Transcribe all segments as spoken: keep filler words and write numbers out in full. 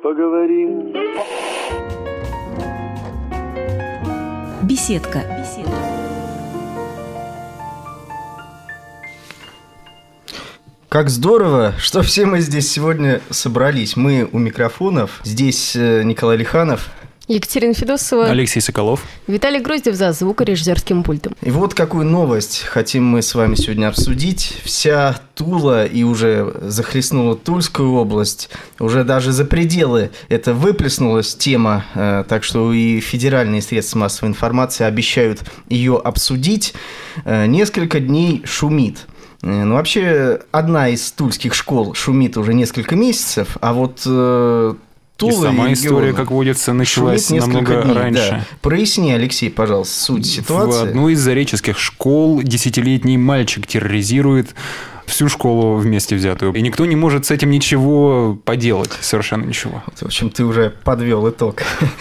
поговорим. Беседка. Беседка. Как здорово, что все мы здесь сегодня собрались. Мы у микрофонов. Здесь Николай Лиханов, Екатерина Федосова, Алексей Соколов, Виталий Груздев за звукорежиссерским пультом. И вот какую новость хотим мы с вами сегодня обсудить. Вся Тула и уже захлестнула Тульскую область, уже даже за пределы это выплеснулась тема, так что и федеральные средства массовой информации обещают ее обсудить. Несколько дней шумит. Ну, вообще, одна из тульских школ шумит уже несколько месяцев, а вот... Тула и сама и история, как водится, началась намного дней, раньше. Да. Проясни, Алексей, пожалуйста, суть ситуации. В одной из зареческих школ десятилетний мальчик терроризирует всю школу вместе взятую. И никто не может с этим ничего поделать, совершенно ничего. В общем, ты уже подвел итог.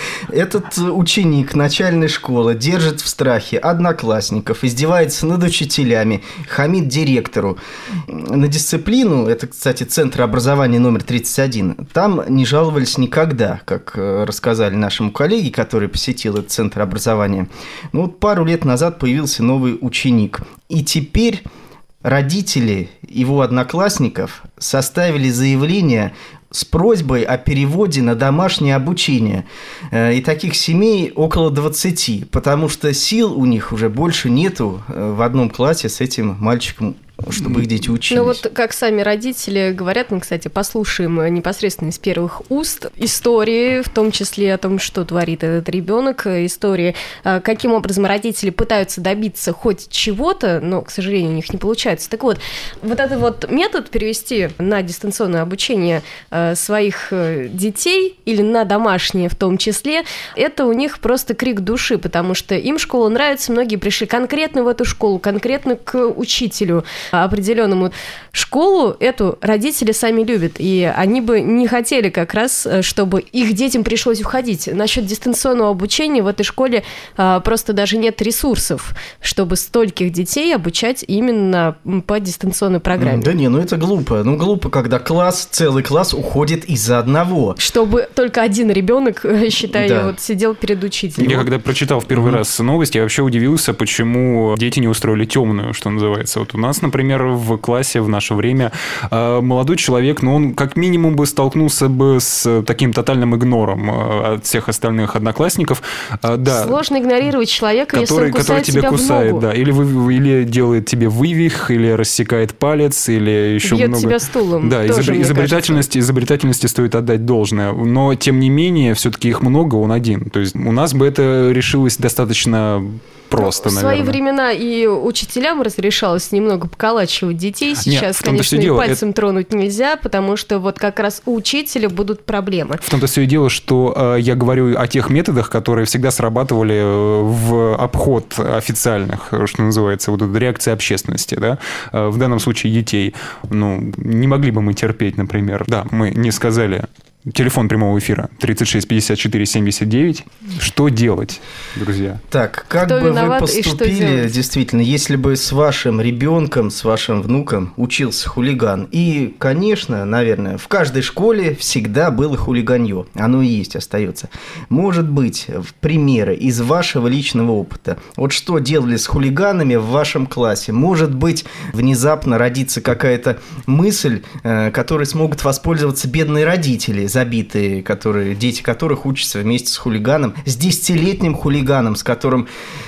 Этот ученик начальной школы держит в страхе одноклассников, издевается над учителями, хамит директору. На дисциплину, это, кстати, Центр образования номер тридцать один, там не жаловались никогда, как рассказали нашему коллеге, который посетил этот Центр образования. Ну вот пару лет назад появился новый ученик. И теперь... Родители его одноклассников составили заявление с просьбой о переводе на домашнее обучение. И таких семей около двадцати, потому что сил у них уже больше нету в одном классе с этим мальчиком, чтобы их дети учились. Ну вот как сами родители говорят, мы, кстати, послушаем непосредственно из первых уст истории, в том числе о том, что творит этот ребенок, истории, каким образом родители пытаются добиться хоть чего-то, но, к сожалению, у них не получается. Так вот, вот этот вот метод перевести на дистанционное обучение своих детей или на домашнее в том числе, это у них просто крик души, потому что им школа нравится, многие пришли конкретно в эту школу, конкретно к учителю определенному. Школу эту родители сами любят, и они бы не хотели как раз, чтобы их детям пришлось уходить. Насчет дистанционного обучения в этой школе а, просто даже нет ресурсов, чтобы стольких детей обучать именно по дистанционной программе. Да не, ну это глупо. Ну глупо, когда класс, целый класс уходит из-за одного. Чтобы только один ребенок, считай, да. вот сидел перед учителем. Я когда прочитал в первый mm-hmm. раз новость, я вообще удивился, почему дети не устроили темную, что называется. Вот у нас, например, в классе в наше время молодой человек, ну, он как минимум бы столкнулся бы с таким тотальным игнором от всех остальных одноклассников. Да, сложно игнорировать человека, который, если он кусает который тебя кусает, в ногу. Да, или, вы, или делает тебе вывих, или рассекает палец, или еще бьет много... тебя стулом. Да, тоже, изобр... изобретательности, изобретательности стоит отдать должное. Но, тем не менее, все-таки их много, он один. То есть у нас бы это решилось достаточно... Просто, в наверное. свои времена и учителям разрешалось немного поколачивать детей. Сейчас, Нет, конечно, и дело. пальцем это... тронуть нельзя, потому что вот как раз у учителя будут проблемы. В том-то все и дело, что э, я говорю о тех методах, которые всегда срабатывали в обход официальных, что называется, вот эта реакция общественности, да, э, в данном случае детей. Ну, не могли бы мы терпеть, например. Да, мы не сказали... Телефон прямого эфира тридцать шесть пятьдесят четыре семьдесят девять. Что делать, друзья? Так, как Кто бы вы поступили, действительно, если бы с вашим ребенком, с вашим внуком учился хулиган? И, конечно, наверное, в каждой школе всегда было хулиганье. Оно и есть, остается. Может быть, примеры из вашего личного опыта. Вот что делали с хулиганами в вашем классе? Может быть, внезапно родится какая-то мысль, которой смогут воспользоваться бедные родители, забитые, которые, дети которых учатся вместе с хулиганом, с десятилетним хулиганом, с которым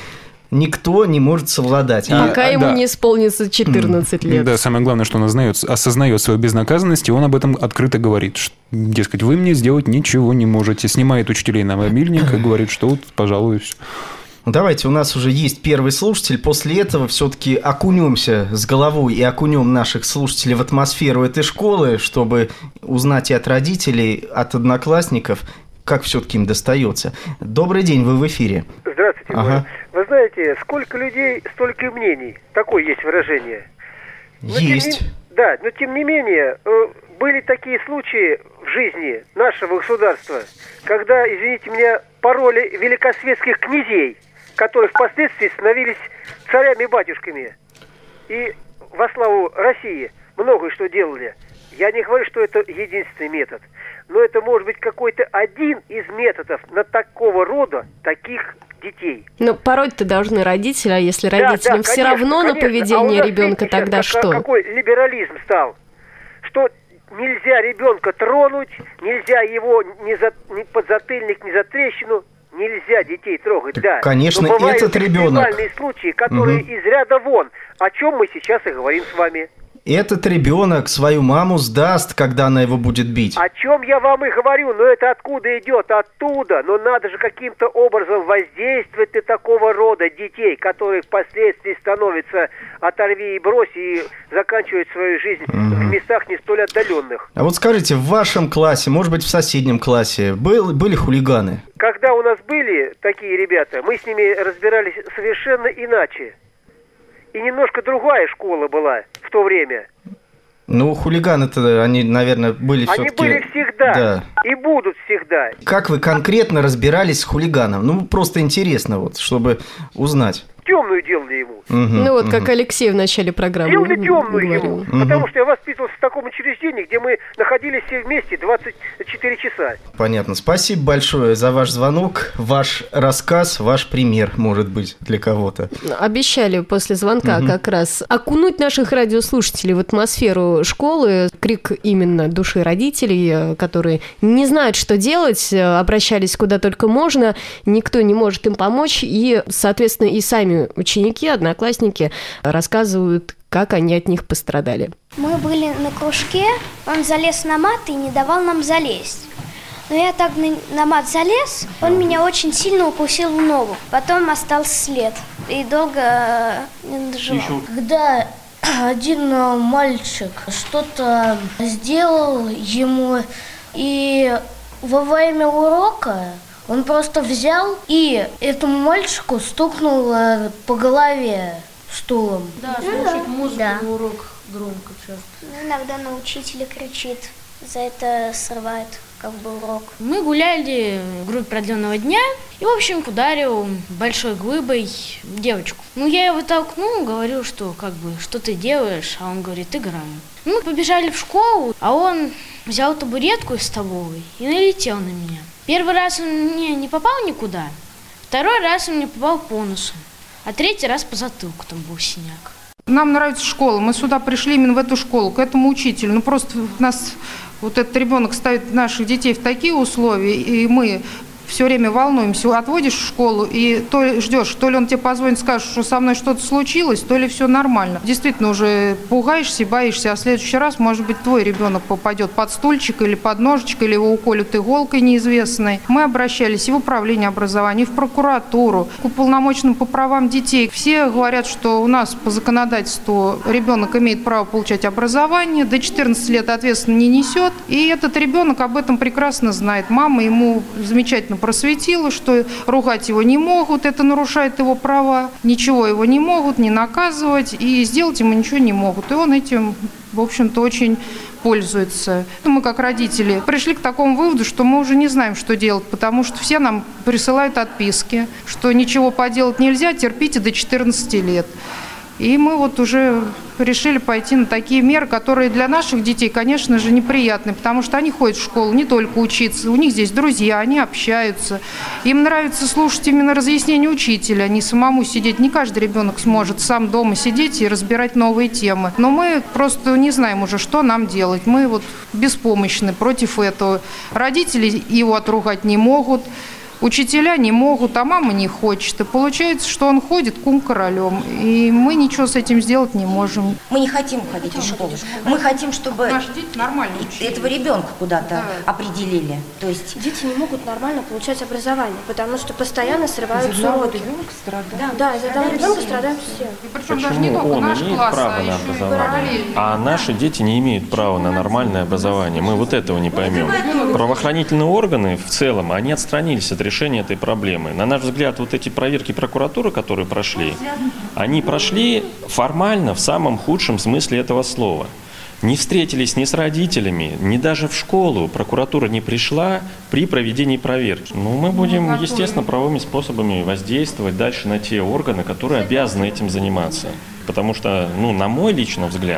никто не может совладать. Пока а, ему да. не исполнится четырнадцать лет. Да, самое главное, что он осознает, осознает свою безнаказанность, и он об этом открыто говорит. Что, дескать, вы мне сделать ничего не можете. Снимает учителей на мобильник и говорит, что вот, пожалуй, все. Давайте, у нас уже есть первый слушатель. После этого все-таки окунемся с головой и окунем наших слушателей в атмосферу этой школы, чтобы узнать и от родителей, от одноклассников, как все-таки им достается. Добрый день, вы в эфире. Здравствуйте. Ага. Вы знаете, сколько людей, столько и мнений. Такое есть выражение. Но есть. Не... Да, но тем не менее, были такие случаи в жизни нашего государства, когда, извините меня, пароли великосветских князей, которые впоследствии становились царями-батюшками. И во славу России многое что делали. Я не говорю, что это единственный метод. но это может быть какой-то один из методов на такого рода таких детей. Но пороть-то должны родители, а если Да, родителям да, все конечно, равно конечно. на поведение а ребенка, тогда как, что? Какой либерализм стал? Что нельзя ребенка тронуть, нельзя его ни, за, ни под затыльник, ни за трещину, нельзя детей трогать, Так, да. конечно, но бывают этот ребенок. экстремальные случаи, которые угу. из ряда вон, о чем мы сейчас и говорим с вами. Этот ребенок свою маму сдаст, когда она его будет бить. О чем я вам и говорю, но это откуда идет? Оттуда. Но надо же каким-то образом воздействовать на такого рода детей, которые впоследствии становятся оторви и брось и заканчивают свою жизнь mm-hmm. в местах не столь отдаленных. А вот скажите, в вашем классе, может быть, в соседнем классе, был, были хулиганы? Когда у нас были такие ребята, мы с ними разбирались совершенно иначе. И немножко другая школа была в то время. Ну, хулиганы-то, они, наверное, были Они все-таки... были всегда да. и будут всегда. Как вы конкретно разбирались с хулиганом? Ну, просто интересно, вот, чтобы узнать. Темную делали ему. Угу, ну вот, угу. как Алексей в начале программы Делали темную говорил. ему. Угу. Потому что я воспитывался в таком учреждении, где мы находились все вместе двадцать четыре часа. Понятно. Спасибо большое за ваш звонок, ваш рассказ, ваш пример, может быть, для кого-то. Обещали после звонка угу. как раз окунуть наших радиослушателей в атмосферу школы. Крик именно души родителей, которые не знают, что делать, обращались куда только можно, никто не может им помочь, и, соответственно, и сами ученики, одноклассники рассказывают, как они от них пострадали. Мы были на кружке, он залез на мат и не давал нам залезть. Но я так на, на мат залез, он меня очень сильно укусил в ногу. Потом остался след и долго не доживал. Когда один мальчик что-то сделал ему, и во время урока он просто взял и этому мальчику стукнул по голове стулом. Да, слушать музыку да. на урок громко часто. Иногда на учителя кричит, за это срывает как бы урок. Мы гуляли в группе продленного дня, и, в общем, ударил большой глыбой девочку. Ну, я его толкнул, говорю, что как бы, что ты делаешь, а он говорит, играю. Мы побежали в школу, а он взял табуретку из столовой и налетел на меня. Первый раз он мне не попал никуда, второй раз он мне попал по носу, а третий раз по затылку там был синяк. Нам нравится школа, мы сюда пришли именно в эту школу, к этому учителю. Ну просто нас, вот этот ребенок ставит наших детей в такие условия, и мы все время волнуемся, отводишь в школу, и то ждешь, то ли он тебе позвонит, скажет, что со мной что-то случилось, то ли все нормально. Действительно, уже пугаешься, боишься, а в следующий раз, может быть, твой ребенок попадет под стульчик или под ножичек, или его уколют иголкой неизвестной. Мы обращались и в управление образования, и в прокуратуру, к уполномоченным по правам детей. Все говорят, что у нас по законодательству ребенок имеет право получать образование, до четырнадцати лет ответственно не несет, и этот ребенок об этом прекрасно знает. Мама ему замечательно просветила, что ругать его не могут, это нарушает его права, ничего его не могут, не наказывать, и сделать ему ничего не могут. И он этим, в общем-то, очень пользуется. Мы, как родители, пришли к такому выводу, что мы уже не знаем, что делать, потому что все нам присылают отписки, что ничего поделать нельзя, терпите до четырнадцати лет. И мы вот уже решили пойти на такие меры, которые для наших детей, конечно же, неприятны, потому что они ходят в школу не только учиться, у них здесь друзья, они общаются. Им нравится слушать именно разъяснения учителя, а не самому сидеть. Не каждый ребенок сможет сам дома сидеть и разбирать новые темы. Но мы просто не знаем уже, что нам делать. Мы вот беспомощны против этого. Родители его отругать не могут. Учителя не могут, а мама не хочет. И получается, что он ходит кум королем. И мы ничего с этим сделать не можем. Мы не хотим ходить в школу. Мы хотим, чтобы этого ребенка куда-то да. определили. То есть дети не могут нормально получать образование, потому что постоянно срываются уроки. Да, да, из-за одного ребенка страдают все. И причем даже не только наш имеет класс, право а на образование, а наши дети не имеют права на нормальное образование. Мы вот этого не поймем. Правоохранительные органы в целом, они отстранились от решения этой проблемы. На наш взгляд, вот эти проверки прокуратуры, которые прошли, они прошли формально в самом худшем смысле этого слова. Не встретились ни с родителями, ни даже в школу. Прокуратура не пришла при проведении проверки. Ну, мы будем, естественно, правовыми способами воздействовать дальше на те органы, которые обязаны этим заниматься. Потому что, ну, на мой личный взгляд,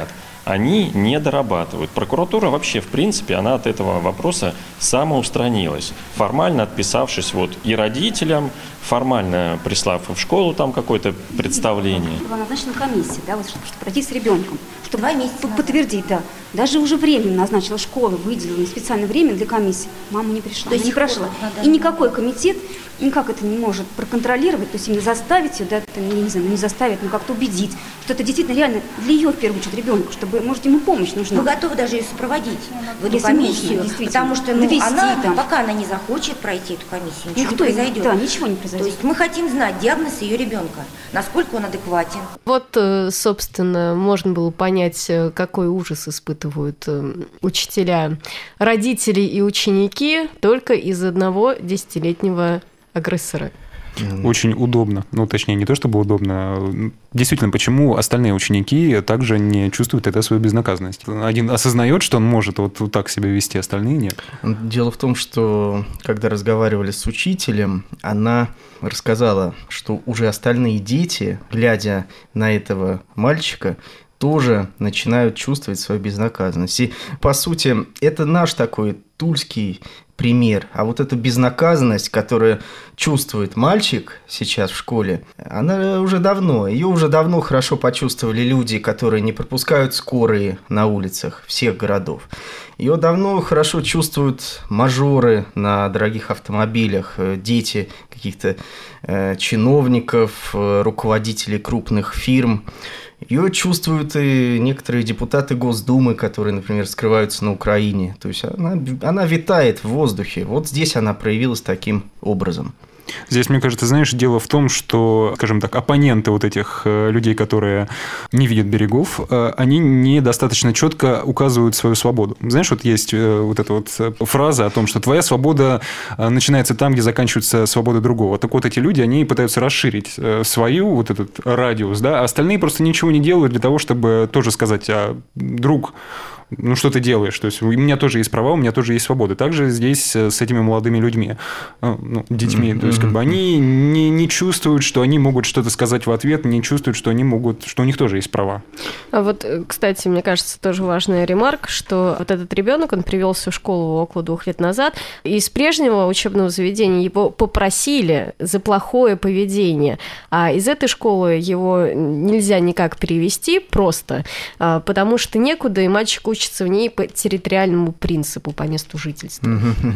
они не дорабатывают. Прокуратура вообще, в принципе, она от этого вопроса самоустранилась, формально отписавшись вот и родителям, формально прислав в школу там какое-то представление. Была назначена комиссия, да, вот, чтобы пройти с ребенком, чтобы подтвердить, да. Даже уже временно назначила школа, выделила специальное время для комиссии. Мама не пришла, она не прошла. И никакой комитет никак это не может проконтролировать, то есть именно заставить ее, да, это, не знаю, не заставить, но как-то убедить, что это действительно реально для ее, в первую очередь, ребенка, чтобы, может, ему помощь нужна. Мы готовы даже ее сопроводить в эту Если комиссию, можно, потому что ну, довести, она, там. пока она не захочет пройти эту комиссию, ничего Никто, не произойдет. Да, ничего не произойдет. То есть мы хотим знать диагноз ее ребенка, насколько он адекватен. Вот, собственно, можно было понять, какой ужас испытывают учителя, родители и ученики только из одного десятилетнего агрессора. Очень удобно. Ну, точнее, не то чтобы удобно. Действительно, почему остальные ученики также не чувствуют тогда свою безнаказанность? Один осознает, что он может вот, вот так себя вести, остальные нет. Дело в том, что когда разговаривали с учителем, она рассказала, что уже остальные дети, глядя на этого мальчика, тоже начинают чувствовать свою безнаказанность. И, по сути, это наш такой тульский пример. А вот эта безнаказанность, которую чувствует мальчик сейчас в школе, она уже давно, ее уже давно хорошо почувствовали люди, которые не пропускают скорые на улицах всех городов. Ее давно хорошо чувствуют мажоры на дорогих автомобилях, дети каких-то э, чиновников, э, руководителей крупных фирм. Ее чувствуют и некоторые депутаты Госдумы, которые, например, скрываются на Украине. То есть она, она витает в воздухе. Вот здесь она проявилась таким образом. Здесь, мне кажется, знаешь, дело в том, что, скажем так, оппоненты вот этих людей, которые не видят берегов, они недостаточно четко указывают свою свободу. Знаешь, вот есть вот эта вот фраза о том, что твоя свобода начинается там, где заканчивается свобода другого. Так вот, эти люди, они пытаются расширить свою вот этот радиус, да, а остальные просто ничего не делают для того, чтобы тоже сказать: а, друг, ну что ты делаешь? То есть у меня тоже есть права, у меня тоже есть свобода. Также здесь с этими молодыми людьми, ну, детьми, mm-hmm. то есть как бы они не, не чувствуют, что они могут что-то сказать в ответ, не чувствуют, что они могут, что у них тоже есть права. А вот, кстати, мне кажется, тоже важная ремарка, что вот этот ребенок, он привелся в школу около двух лет назад, и из прежнего учебного заведения его попросили за плохое поведение, а из этой школы его нельзя никак перевести просто, потому что некуда, и мальчик учится в ней по территориальному принципу, по месту жительства.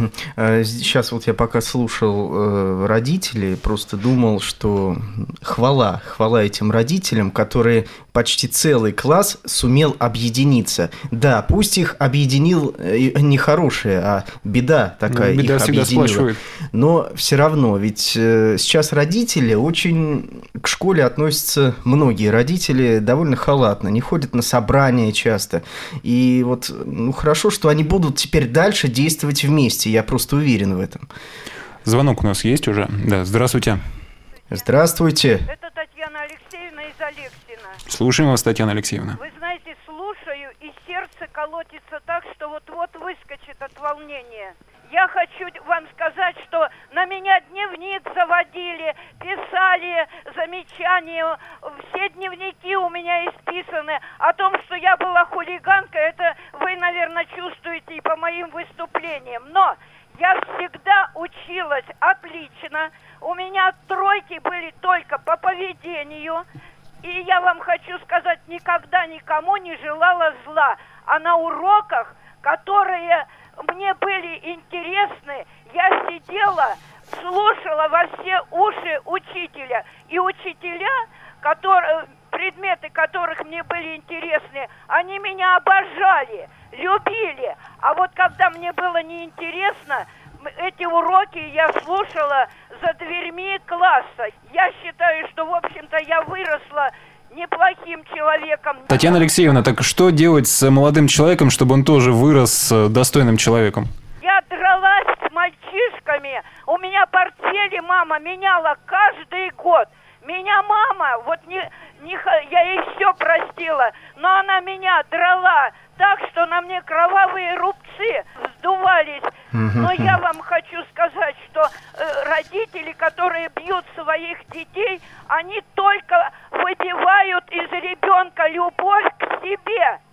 Сейчас вот я пока слушал родителей, просто думал, что хвала, хвала этим родителям, которые почти целый класс сумел объединиться. Да, пусть их объединил не хорошее, а беда такая беда их всегда объединила. Сплачивает. Но все равно, ведь сейчас родители очень к школе относятся, многие родители довольно халатно, не ходят на собрания часто. И вот, ну, хорошо, что они будут теперь дальше действовать вместе, я просто уверен в этом. Звонок у нас есть уже? Да, здравствуйте. Здравствуйте. Это Татьяна Алексеевна из Алексина. Слушаем вас, Татьяна Алексеевна. Вы знаете, слушаю, и сердце колотится так, что вот-вот выскочит от волнения. Я хочу вам сказать, что на меня дневник заводили, писали замечания, все дневники у меня исписаны о том, что я была хулиганкой. Это вы, наверное, чувствуете и по моим выступлениям. Но я всегда училась отлично. У меня тройки были только по поведению. И я вам хочу сказать, никогда никому не желала зла. А на уроках, которые мне были интересны, я сидела, слушала во все уши учителя. И учителя, которые, предметы которых мне были интересны, они меня обожали, любили. А вот когда мне было неинтересно, эти уроки я слушала за дверьми класса. Я считаю, что, в общем-то, я выросла неплохим человеком. Татьяна Алексеевна, так что делать с молодым человеком, чтобы он тоже вырос достойным человеком? Я дралась с мальчишками. У меня портфели мама меняла каждый год. Меня мама, вот не, не, я ей все простила, но она меня драла так, что на мне кровавые рубцы вздувались. Но я вам хочу сказать, что э, родители, которые бьют своих детей, они только выбивают из ребенка любовь к себе.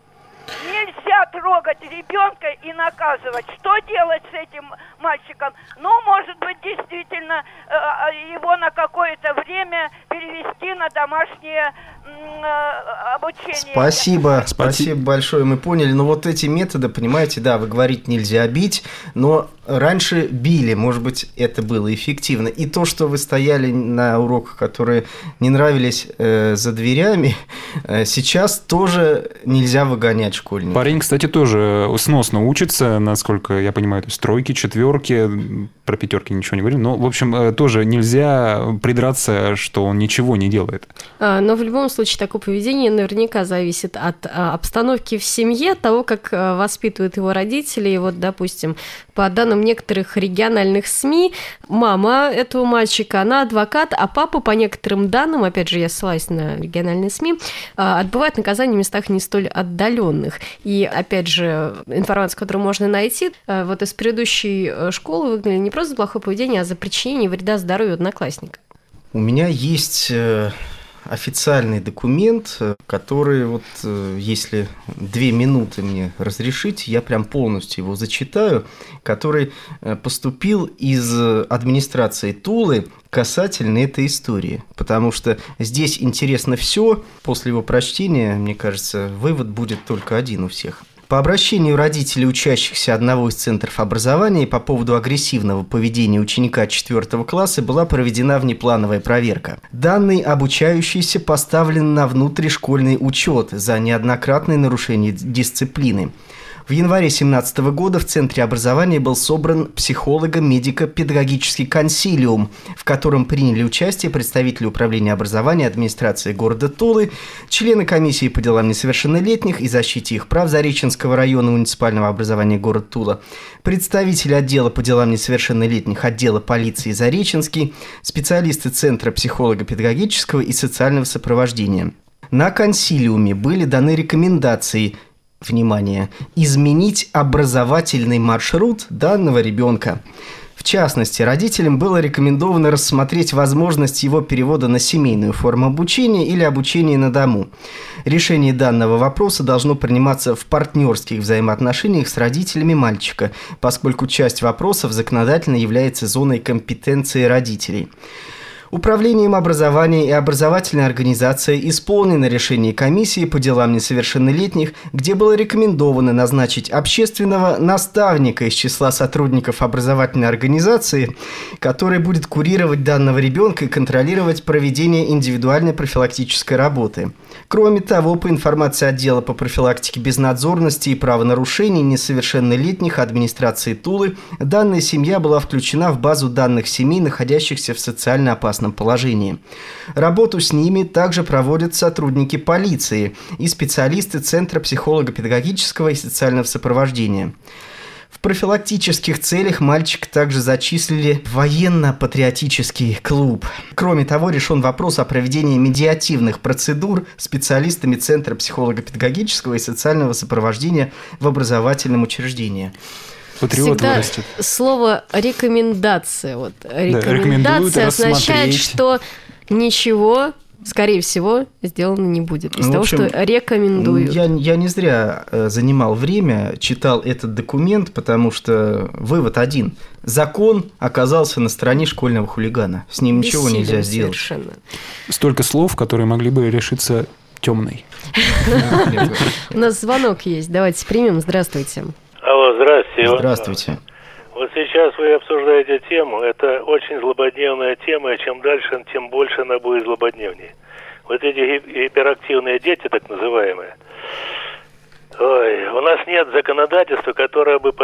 Нельзя трогать ребенка и наказывать. Что делать с этим мальчиком? Ну, может быть, действительно э, его на какое-то время перевести на домашнее э, обучение. Спасибо, спасибо большое, мы поняли. Но вот эти методы, понимаете, да, вы говорите, нельзя бить, но раньше били, может быть, это было эффективно. И то, что вы стояли на уроках, которые не нравились э, за дверями, э, сейчас тоже нельзя выгонять школьников. Парень, кстати, тоже сносно учится, насколько я понимаю, то есть тройки, четверки, про пятерки ничего не говорю, но, в общем, тоже нельзя придраться, что он ничего не делает. Но в любом случае такое поведение наверняка зависит от обстановки в семье, от того, как воспитывают его родители. И вот, допустим, по данным некоторых региональных СМИ, мама этого мальчика, она адвокат, а папа, по некоторым данным, опять же, я ссылаюсь на региональные СМИ, отбывает наказание в местах не столь отдаленных. И, опять же, информация, которую можно найти, вот из предыдущей школы выгнали не просто за плохое поведение, а за причинение вреда здоровью одноклассника. У меня есть официальный документ, который, вот, если две минуты мне разрешить, я прям полностью его зачитаю, который поступил из администрации Тулы касательно этой истории. Потому что здесь интересно все. После его прочтения, мне кажется, вывод будет только один у всех. По обращению родителей учащихся одного из центров образования по поводу агрессивного поведения ученика четвёртого класса была проведена внеплановая проверка. Данный обучающийся поставлен на внутришкольный учет за неоднократное нарушение дисциплины. В январе две тысячи семнадцатого года в Центре образования был собран психолого-медико-педагогический консилиум, в котором приняли участие представители Управления образования администрации города Тулы, члены комиссии по делам несовершеннолетних и защите их прав Зареченского района муниципального образования города Тула, представители отдела по делам несовершеннолетних отдела полиции Зареченский, специалисты Центра психолого-педагогического и социального сопровождения. На консилиуме были даны рекомендации, внимание, изменить образовательный маршрут данного ребенка. В частности, родителям было рекомендовано рассмотреть возможность его перевода на семейную форму обучения или обучение на дому. Решение данного вопроса должно приниматься в партнерских взаимоотношениях с родителями мальчика, поскольку часть вопросов законодательно является зоной компетенции родителей. Управлением образования и образовательной организацией исполнено решение комиссии по делам несовершеннолетних, где было рекомендовано назначить общественного наставника из числа сотрудников образовательной организации, который будет курировать данного ребенка и контролировать проведение индивидуальной профилактической работы. Кроме того, по информации отдела по профилактике безнадзорности и правонарушений несовершеннолетних администрации Тулы, данная семья была включена в базу данных семей, находящихся в социально опасном положении. Работу с ними также проводят сотрудники полиции и специалисты Центра психолого-педагогического и социального сопровождения. В профилактических целях мальчика также зачислили в военно-патриотический клуб. Кроме того, решен вопрос о проведении медиативных процедур специалистами Центра психолого-педагогического и социального сопровождения в образовательном учреждении. Патриот Всегда вырастет. Слово «рекомендация». Вот, рекомендация да, означает, рассмотреть. что ничего, скорее всего, сделано не будет. Из Ну, в того, общем, что рекомендуют. Я, я не зря занимал время, читал этот документ, потому что вывод один. Закон оказался на стороне школьного хулигана. С ним ничего Бессилен нельзя сделать. совершенно. Столько слов, которые могли бы решиться темной. У нас звонок есть. Давайте примем. Здравствуйте. Алло, здравствуйте. Здравствуйте. Вот сейчас вы обсуждаете тему, это очень злободневная тема, и чем дальше, тем больше она будет злободневнее. Вот эти гиперактивные дети, так называемые, ой, у нас нет законодательства, которое бы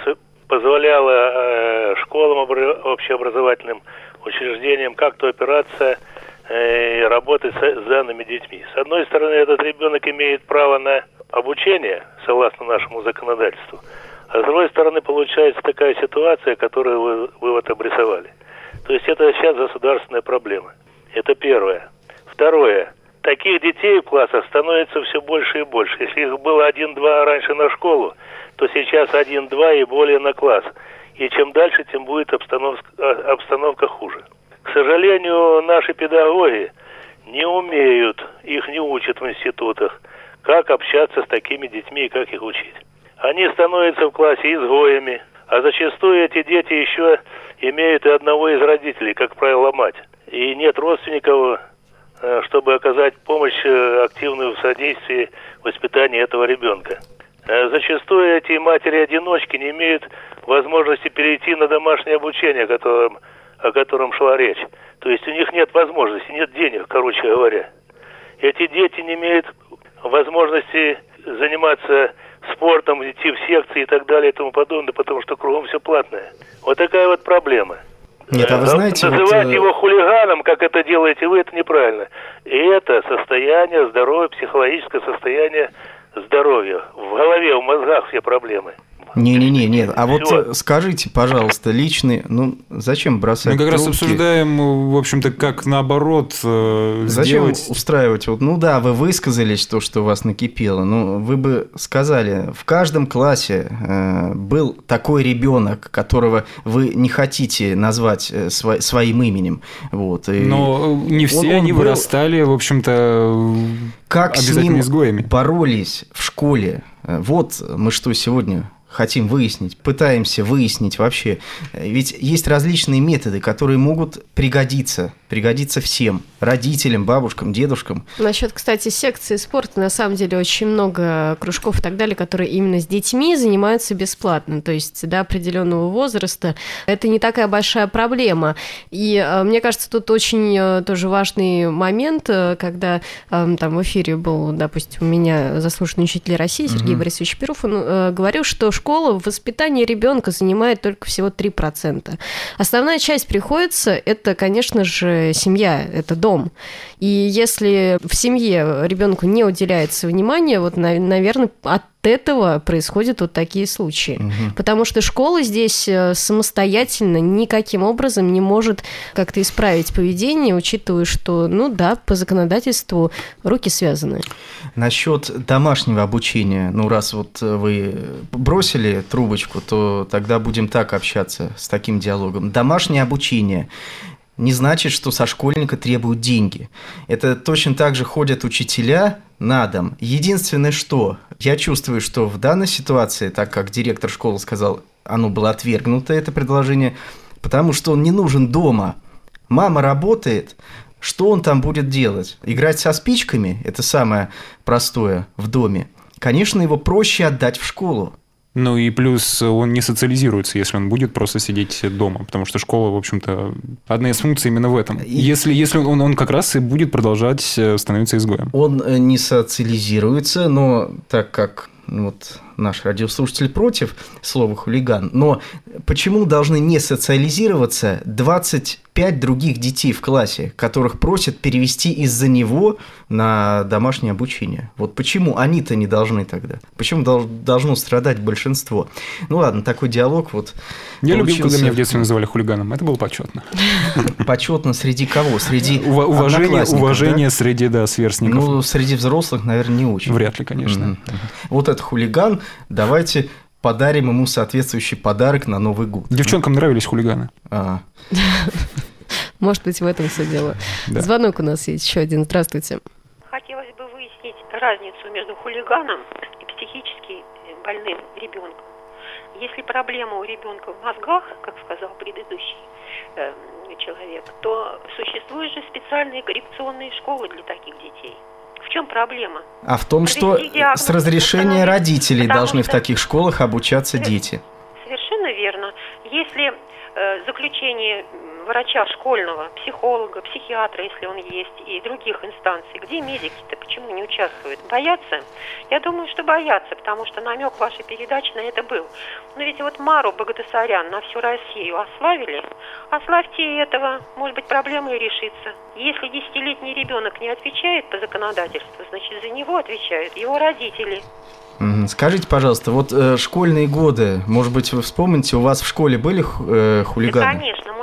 позволяло школам, общеобразовательным учреждениям как-то опираться и работать с данными детьми. С одной стороны, этот ребенок имеет право на обучение, согласно нашему законодательству, а с другой стороны, получается такая ситуация, которую вы, вы вот обрисовали. То есть это сейчас государственная проблема. Это первое. Второе. Таких детей в классах становится все больше и больше. Если их было один-два раньше на школу, то сейчас один-два и более на класс. И чем дальше, тем будет обстановка, обстановка хуже. К сожалению, наши педагоги не умеют, их не учат в институтах, как общаться с такими детьми и как их учить. Они становятся в классе изгоями, а зачастую эти дети еще имеют и одного из родителей, как правило, мать. И нет родственников, чтобы оказать помощь активную в содействии воспитанию этого ребенка. Зачастую эти матери-одиночки не имеют возможности перейти на домашнее обучение, о котором, о котором шла речь. То есть у них нет возможности, нет денег, короче говоря. Эти дети не имеют возможности заниматься спортом, идти в секции и так далее и тому подобное, потому что кругом все платное. Вот такая вот проблема. Нет, а вы знаете... Называть вот... его хулиганом, как это делаете вы, это неправильно. И это состояние здоровья, психологическое состояние здоровья. В голове, в мозгах все проблемы. Не-не-не, нет. А вот Всё. скажите, пожалуйста, личный, ну, зачем бросать Мы как трубки? раз обсуждаем, в общем-то, как наоборот э, Зачем сделать... устраивать? Вот, ну да, вы высказались, то, что у вас накипело, но вы бы сказали, в каждом классе э, был такой ребенок, которого вы не хотите назвать э, сво- своим именем. Вот, и но не все он, он они был... вырастали, в общем-то, как обязательно с ним изгоями. боролись в школе. Вот мы что сегодня... хотим выяснить, пытаемся выяснить вообще. Ведь есть различные методы, которые могут пригодиться, пригодиться всем, родителям, бабушкам, дедушкам. Насчет, кстати, секции спорта, на самом деле очень много кружков и так далее, которые именно с детьми занимаются бесплатно, то есть до определенного возраста. Это не такая большая проблема. И мне кажется, тут очень тоже важный момент, когда там в эфире был, допустим, у меня заслуженный учитель России Сергей угу. Борисович Перов, он говорил, что школа в воспитании ребенка занимает только всего три процента. Основная часть приходится, это, конечно же, семья, это дом. И если в семье ребенку не уделяется внимания, вот, наверное, от этого происходят вот такие случаи. Угу. Потому что школа здесь самостоятельно никаким образом не может как-то исправить поведение, учитывая, что, ну да, по законодательству руки связаны. Насчет домашнего обучения, ну раз вот вы бросили трубочку, то тогда будем так общаться, с таким диалогом. Домашнее обучение не значит, что со школьника требуют деньги. Это точно так же ходят учителя на дом. Единственное, что я чувствую, что в данной ситуации, так как директор школы сказал, оно было отвергнуто, это предложение, потому что он не нужен дома. Мама работает, что он там будет делать? Играть со спичками – это самое простое в доме. Конечно, его проще отдать в школу. Ну и плюс он не социализируется, если он будет просто сидеть дома, потому что школа, в общем-то, одна из функций именно в этом. И... Если, если он, он как раз и будет продолжать становиться изгоем. Он не социализируется, но так как вот наш радиослушатель против слова «хулиган», но почему должны не социализироваться двадцать пять других детей в классе, которых просят перевести из-за него на домашнее обучение? Вот почему они-то не должны тогда? Почему должно страдать большинство? Ну ладно, такой диалог вот Я получился... любил, когда меня в детстве называли хулиганом. Это было почетно. Почетно среди кого? Среди уважение, уважение да? среди, да, сверстников. Ну, среди взрослых, наверное, не очень. Вряд ли, конечно. Mm-hmm. Вот этот хулиган, давайте подарим ему соответствующий подарок на Новый год. Девчонкам нравились хулиганы. А. Может быть, в этом все дело. Да. Звонок у нас есть еще один. Здравствуйте. Хотелось бы выяснить разницу между хулиганом и психически больным ребенком. Если проблема у ребенка в мозгах, как сказал предыдущий э, человек, то существуют же специальные коррекционные школы для таких детей. В чем проблема? А в том, что с разрешения родителей должны в таких школах обучаться дети. Совершенно верно. Если э, заключение врача школьного, психолога, психиатра, если он есть, и других инстанций, где медики-то почему не участвуют? Боятся? Я думаю, что боятся, потому что намек вашей передачи на это был. Но ведь вот Мару Багдасарян на всю Россию ославили. Ославьте этого, может быть, проблема и решится. Если десятилетний ребенок не отвечает по законодательству, значит, за него отвечают его родители. Скажите, пожалуйста, вот э, школьные годы, может быть, вы вспомните, у вас в школе были э, хулиганы? Да, конечно. Мой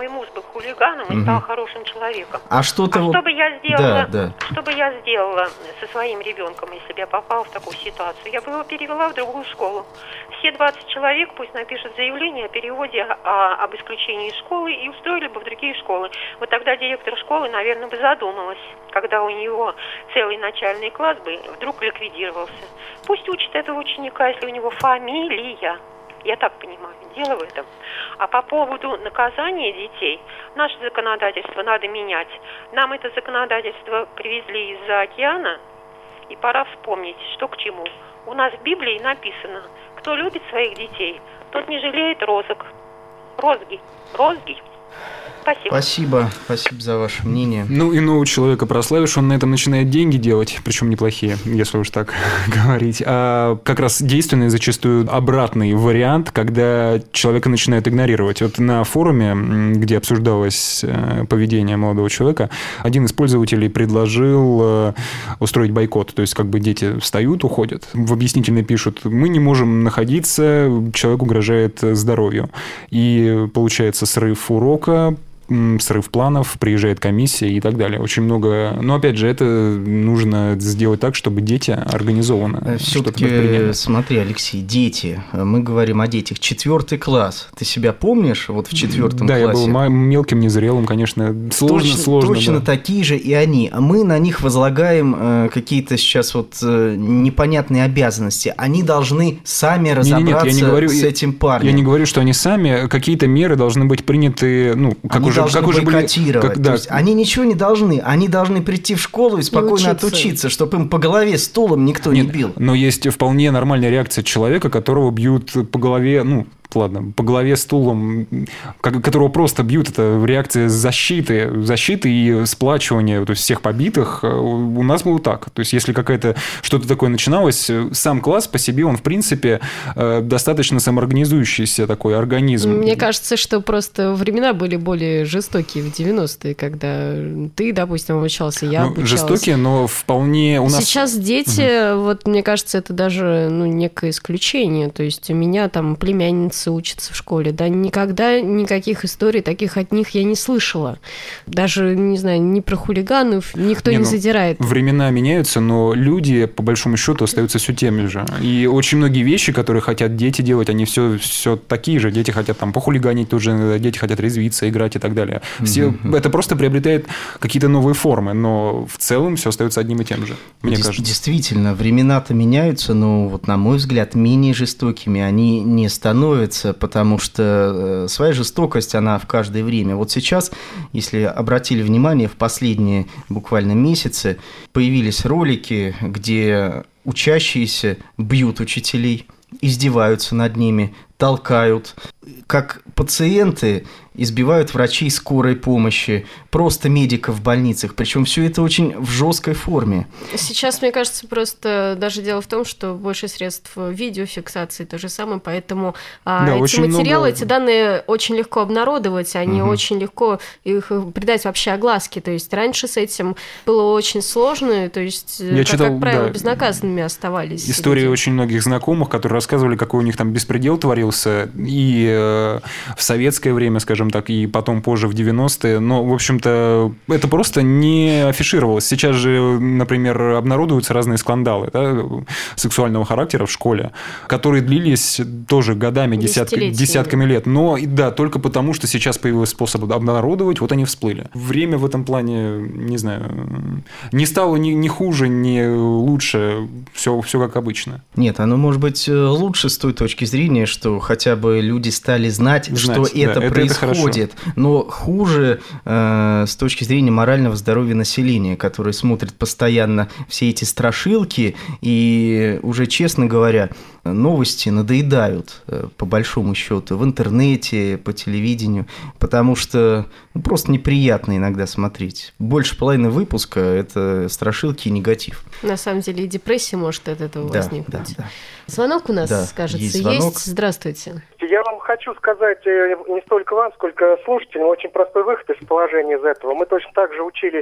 мой муж был хулиганом и Мгм. стал хорошим человеком. А что-то а вот- что бы я сделала, Да, да. что бы я сделала со своим ребенком, если бы я попала в такую ситуацию? Я бы его перевела в другую школу. Все двадцать человек пусть напишут заявление о переводе о- об исключении из школы и устроили бы в другие школы. Вот тогда директор школы, наверное, бы задумалась, когда у него целый начальный класс бы вдруг ликвидировался. Пусть учит этого ученика, если у него фамилия. Я так понимаю, дело в этом. А по поводу наказания детей, наше законодательство надо менять. Нам это законодательство привезли из-за океана, и пора вспомнить, что к чему. У нас в Библии написано, кто любит своих детей, тот не жалеет розок. Розги. Розги. Спасибо. Спасибо, спасибо за ваше мнение. Ну, иного человека прославишь, он на этом начинает деньги делать, причем неплохие, если уж так говорить. А как раз действенный зачастую обратный вариант, когда человека начинают игнорировать. Вот на форуме, где обсуждалось поведение молодого человека, один из пользователей предложил устроить бойкот. То есть, как бы дети встают, уходят. В объяснительной пишут, мы не можем находиться, человек угрожает здоровью. И получается срыв урока, срыв планов, приезжает комиссия и так далее. Очень много... Но, опять же, это нужно сделать так, чтобы дети организованно что-то предприняли. Все-таки, смотри, Алексей, дети. Мы говорим о детях. Четвертый класс. Ты себя помнишь вот в четвертом да, классе? Да, я был мелким, незрелым, конечно. Сложно, точно, сложно. Точно да. такие же и они. А мы на них возлагаем э, какие-то сейчас вот э, непонятные обязанности. Они должны сами разобраться нет, нет, я не говорю, с этим парнем. Я не говорю, что они сами. Какие-то меры должны быть приняты, ну, как они уже, должны как уже бойкотировать. Были, как, То да. есть они ничего не должны. Они должны прийти в школу и спокойно и отучиться, чтобы им по голове стулом никто Нет, не бил. Но есть вполне нормальная реакция человека, которого бьют по голове, ну, ладно, по голове стулом, которого просто бьют, это реакция защиты, защиты и сплачивания, то есть всех побитых. У нас было так. То есть если какая-то что-то такое начиналось, сам класс по себе, он в принципе достаточно самоорганизующийся такой организм. Мне кажется, что просто времена были более жестокие в девяностые, когда ты, допустим, обучался, я ну, обучалась. Жестокие, но вполне у нас... Сейчас дети, угу. вот мне кажется, это даже ну, некое исключение. То есть у меня там племянница учатся в школе, да, никогда никаких историй таких от них я не слышала. Даже, не знаю, ни про хулиганов никто не, не ну, задирает. Времена меняются, но люди, по большому счету, остаются все теми же. И очень многие вещи, которые хотят дети делать, они все, все такие же. Дети хотят там похулиганить, тут же дети хотят резвиться, играть и так далее. Все, mm-hmm. Это просто приобретает какие-то новые формы, но в целом все остается одним и тем же, мне Дес- кажется. Действительно, времена-то меняются, но вот, на мой взгляд, менее жестокими они не становятся, потому что своя жестокость, она в каждое время. Вот сейчас, если обратили внимание, в последние буквально месяцы появились ролики, где учащиеся бьют учителей, издеваются над ними, толкают, как пациенты избивают врачей скорой помощи, просто медиков в больницах. Причем все это очень в жесткой форме. Сейчас, мне кажется, просто даже дело в том, что больше средств видеофиксации, то же самое, поэтому да, эти материалы, много... эти данные очень легко обнародовать, они угу. очень легко их придать вообще огласке. То есть раньше с этим было очень сложно, то есть, Я как, читал, как правило, да, безнаказанными оставались. Истории люди. Очень многих знакомых, которые рассказывали, какой у них там беспредел творился и э, в советское время, скажем так, и потом позже в девяностые. Но, в общем-то, это просто не афишировалось. Сейчас же, например, обнародуются разные скандалы, да, сексуального характера в школе, которые длились тоже годами, десятки, десятками лет. Но, да, только потому, что сейчас появился способ обнародовать, вот они всплыли. Время в этом плане, не знаю, не стало ни, ни хуже, ни лучше. Все, все как обычно. Нет, оно может быть лучше с той точки зрения, что хотя бы люди стали знать, знать что да, это, это происходит. Это но хуже э, с точки зрения морального здоровья населения, которое смотрит постоянно все эти страшилки, и уже, честно говоря, новости надоедают, э, по большому счету, в интернете, по телевидению, потому что ну, просто неприятно иногда смотреть. Больше половины выпуска – это страшилки и негатив. На самом деле и депрессия может от этого да, возникнуть. Да, да. Звонок у нас, да, кажется, есть. Звонок. есть. Здравствуйте. Я вам хочу сказать не столько вам, сколько слушателям очень простой выход из положения из этого. Мы точно так же учились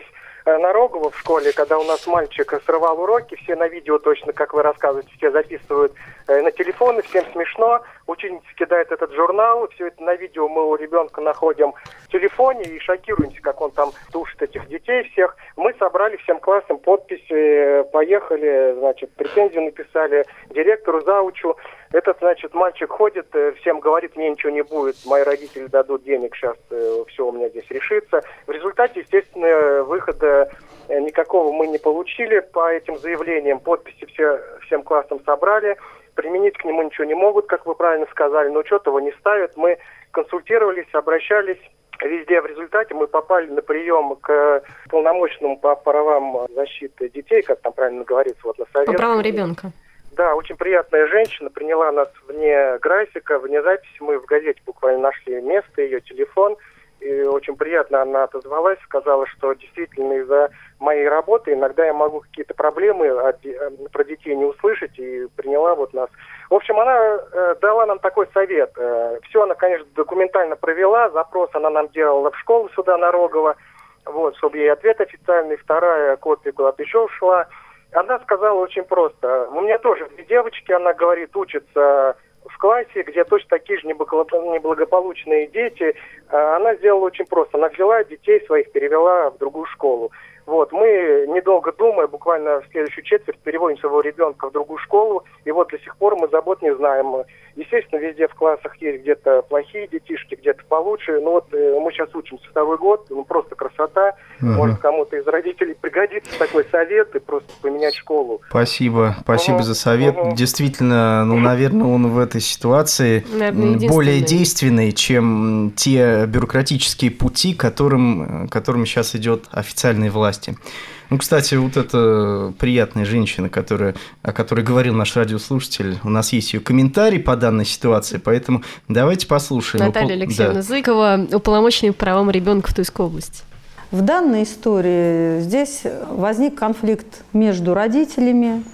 на Рогово в школе, когда у нас мальчик срывал уроки, все на видео точно, как вы рассказываете, все записывают на телефоны, всем смешно. Ученица кидает этот журнал, все это на видео мы у ребенка находим в телефоне и шокируемся, как он там душит этих детей всех. Мы собрали всем классом подписи, поехали, значит, претензию написали директору, заучу. Этот, значит, мальчик ходит, всем говорит, мне ничего не будет, мои родители дадут денег, сейчас все у меня здесь решится. В результате, естественно, выхода никакого мы не получили по этим заявлениям. Подписи все, всем классом собрали, применить к нему ничего не могут, как вы правильно сказали, но учет его не ставят. Мы консультировались, обращались везде. В результате мы попали на прием к полномочному по правам защиты детей, как там правильно говорится, вот на совет. По правам ребенка. Да, очень приятная женщина, приняла нас вне графика, вне записи. Мы в газете буквально нашли место, ее телефон. И очень приятно она отозвалась, сказала, что действительно из-за моей работы иногда я могу какие-то проблемы от, про детей не услышать, и приняла вот нас. В общем, она э, дала нам такой совет. Э, все она, конечно, документально провела, запрос она нам делала в школу сюда, на Рогово, вот, чтобы ей ответ официальный. Вторая копия куда-то еще ушла. Она сказала очень просто. У меня тоже две девочки, она говорит, учатся в классе, где точно такие же неблагополучные дети. Она сделала очень просто. Она взяла детей своих, перевела в другую школу. Вот, мы, недолго думая, буквально в следующую четверть переводим своего ребенка в другую школу, и вот до сих пор мы забот не знаем. Естественно, везде в классах есть где-то плохие детишки, где-то получше. Ну вот мы сейчас учимся второй год, ну просто красота. Угу. Может, кому-то из родителей пригодится такой совет и просто поменять школу. Спасибо, спасибо угу. за совет. Угу. Действительно, ну, наверное, он в этой ситуации наверное, более действенный, чем те бюрократические пути, которым, которым сейчас идет официальная власть. Ну, кстати, вот эта приятная женщина, которая, о которой говорил наш радиослушатель, у нас есть ее комментарий по данной ситуации, поэтому давайте послушаем. Наталья Алексеевна да. Зыкова, уполномоченный по правам ребенка в Тульской области. В данной истории здесь возник конфликт между родителями,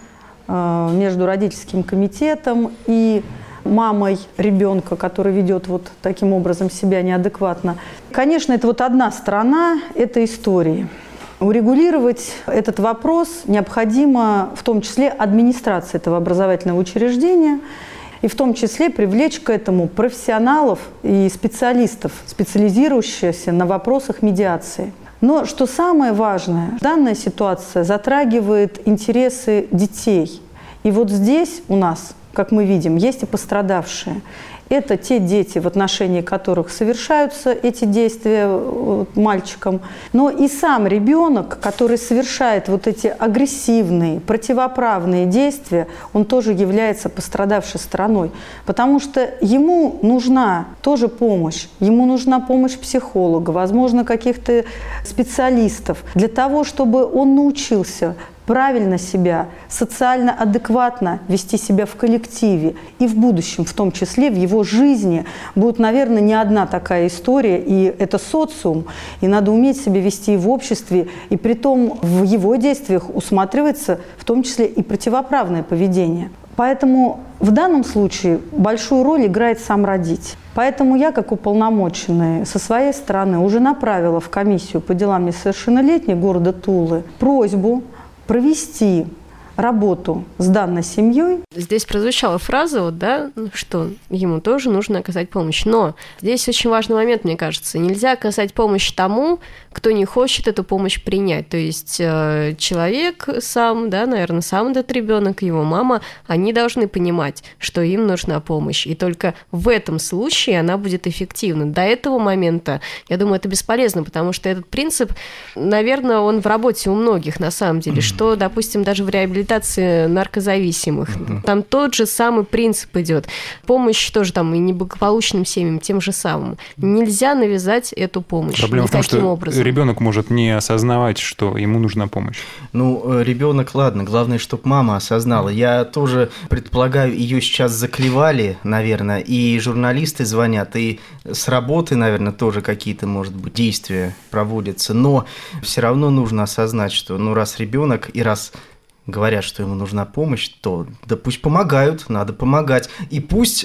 между родительским комитетом и мамой ребенка, который ведет вот таким образом себя неадекватно. Конечно, это вот одна сторона этой истории. Урегулировать этот вопрос необходимо в том числе администрации этого образовательного учреждения и в том числе привлечь к этому профессионалов и специалистов, специализирующихся на вопросах медиации. Но что самое важное, данная ситуация затрагивает интересы детей. И вот здесь у нас, как мы видим, есть и пострадавшие. Это те дети, в отношении которых совершаются эти действия мальчиком, но и сам ребенок, который совершает вот эти агрессивные, противоправные действия, он тоже является пострадавшей стороной, потому что ему нужна тоже помощь, ему нужна помощь психолога, возможно, каких-то специалистов, для того, чтобы он научился правильно себя, социально адекватно вести себя в коллективе и в будущем, в том числе в его жизни, будет, наверное, не одна такая история, и это социум, и надо уметь себя вести в обществе, и при том в его действиях усматривается в том числе и противоправное поведение. Поэтому в данном случае большую роль играет сам родитель. Поэтому я, как уполномоченная, со своей стороны уже направила в комиссию по делам несовершеннолетних города Тулы просьбу провести работу с данной семьей. Здесь прозвучала фраза, вот, да, что ему тоже нужно оказать помощь. Но здесь очень важный момент, мне кажется. Нельзя оказать помощь тому, кто не хочет эту помощь принять. То есть э, человек сам, да, наверное, сам этот ребенок, его мама, они должны понимать, что им нужна помощь. И только в этом случае она будет эффективна. До этого момента, я думаю, это бесполезно, потому что этот принцип, наверное, он в работе у многих на самом деле, что, допустим, даже в реабилитации наркозависимых. Mm-hmm. Там тот же самый принцип идет. Помощь тоже там и неблагополучным семьям тем же самым. Нельзя навязать эту помощь. Проблема в том, что образом. Ребенок может не осознавать, что ему нужна помощь. Ну, ребенок, ладно, главное, чтобы мама осознала. Я тоже предполагаю, ее сейчас заклевали, наверное, и журналисты звонят, и с работы, наверное, тоже какие-то, может быть, действия проводятся. Но все равно нужно осознать, что, ну, раз ребенок и раз говорят, что ему нужна помощь, то да пусть помогают, надо помогать. И пусть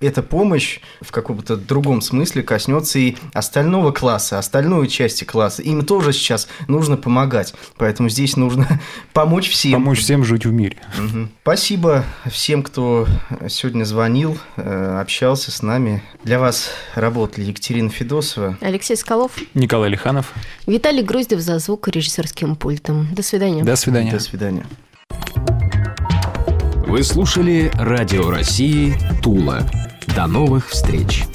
эта помощь в каком-то другом смысле коснется и остального класса, остальной части класса. Им тоже сейчас нужно помогать. Поэтому здесь нужно помочь всем. Помочь всем жить в мире. Угу. Спасибо всем, кто сегодня звонил, общался с нами. Для вас работали Екатерина Федосова, Алексей Соколов, Николай Лиханов, Виталий Груздев за звукорежиссерским пультом. До свидания. До свидания. До свидания. Вы слушали Радио России Тула. До новых встреч!